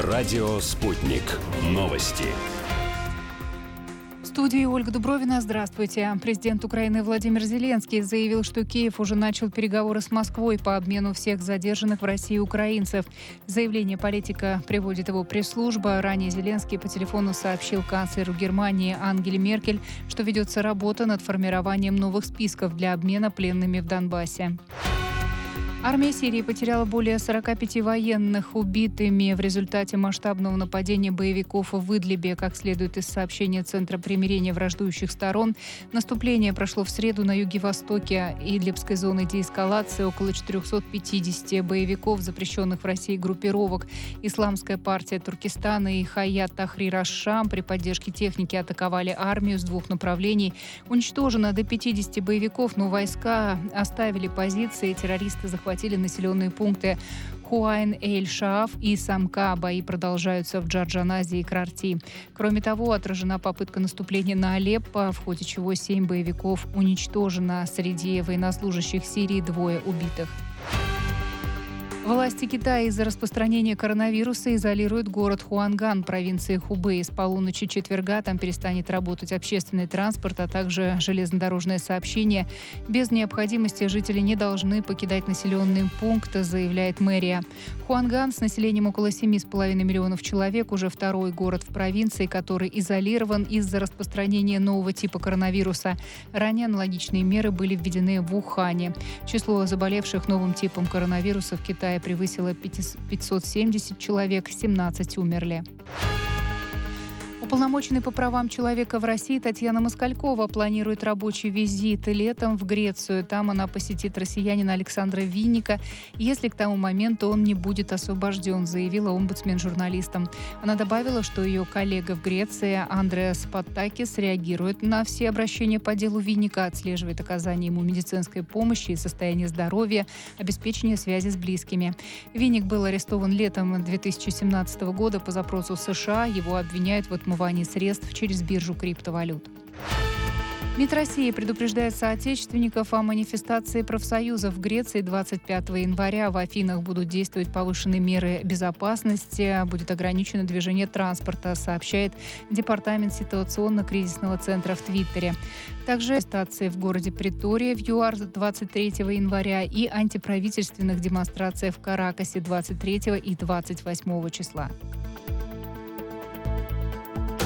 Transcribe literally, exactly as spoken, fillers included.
Радио «Спутник». Новости. В студии Ольга Дубровина. Здравствуйте. Президент Украины Владимир Зеленский заявил, что Киев уже начал переговоры с Москвой по обмену всех задержанных в России украинцев. Заявление политика приводит его пресс-служба. Ранее Зеленский по телефону сообщил канцлеру Германии Ангеле Меркель, что ведется работа над формированием новых списков для обмена пленными в Донбассе. Армия Сирии потеряла более сорока пяти военных убитыми в результате масштабного нападения боевиков в Идлибе. Как следует из сообщения Центра примирения враждующих сторон, наступление прошло в среду на юге-востоке Идлибской зоны деэскалации. Около четырехсот пятидесяти боевиков, запрещенных в России группировок Исламская партия Туркестана и Хаят Тахрир аш-Шам при поддержке техники атаковали армию с двух направлений. Уничтожено до пятидесяти боевиков, но войска оставили позиции. Террористы захватили населенные пункты Хуайн-эль-Шааф и Самка. Бои продолжаются в Джарджаназе и Крарти. Кроме того, отражена попытка наступления на Алеппо, в ходе чего семь боевиков уничтожено. Среди военнослужащих Сирии двое убитых. Власти Китая из-за распространения коронавируса изолируют город Хуанган провинции Хубэй. С полуночи четверга там перестанет работать общественный транспорт, а также железнодорожное сообщение. Без необходимости жители не должны покидать населенные пункты, заявляет мэрия. Хуанган с населением около семи с половиной миллионов человек уже второй город в провинции, который изолирован из-за распространения нового типа коронавируса. Ранее аналогичные меры были введены в Ухане. Число заболевших новым типом коронавируса в Китае превысило пятьсот семьдесят человек, семнадцать умерли. Уполномоченный по правам человека в России Татьяна Москалькова планирует рабочий визит летом в Грецию. Там она посетит россиянина Александра Винника, если к тому моменту он не будет освобожден, заявила омбудсмен журналистам. Она добавила, что ее коллега в Греции Андреас Паттакис реагирует на все обращения по делу Винника, отслеживает оказание ему медицинской помощи и состояние здоровья, обеспечение связи с близкими. Винник был арестован летом две тысячи семнадцатого года по запросу США. Его обвиняют в отмывании средств через биржу криптовалют. МИД России предупреждает соотечественников о манифестации профсоюзов в Греции двадцать пятого января. В Афинах будут действовать повышенные меры безопасности, будет ограничено движение транспорта, сообщает Департамент ситуационно-кризисного центра в Твиттере. Также манифестации в городе Притория в ЮАР двадцать третьего января и антиправительственных демонстрациях в Каракасе двадцать третьего и двадцать восьмого числа.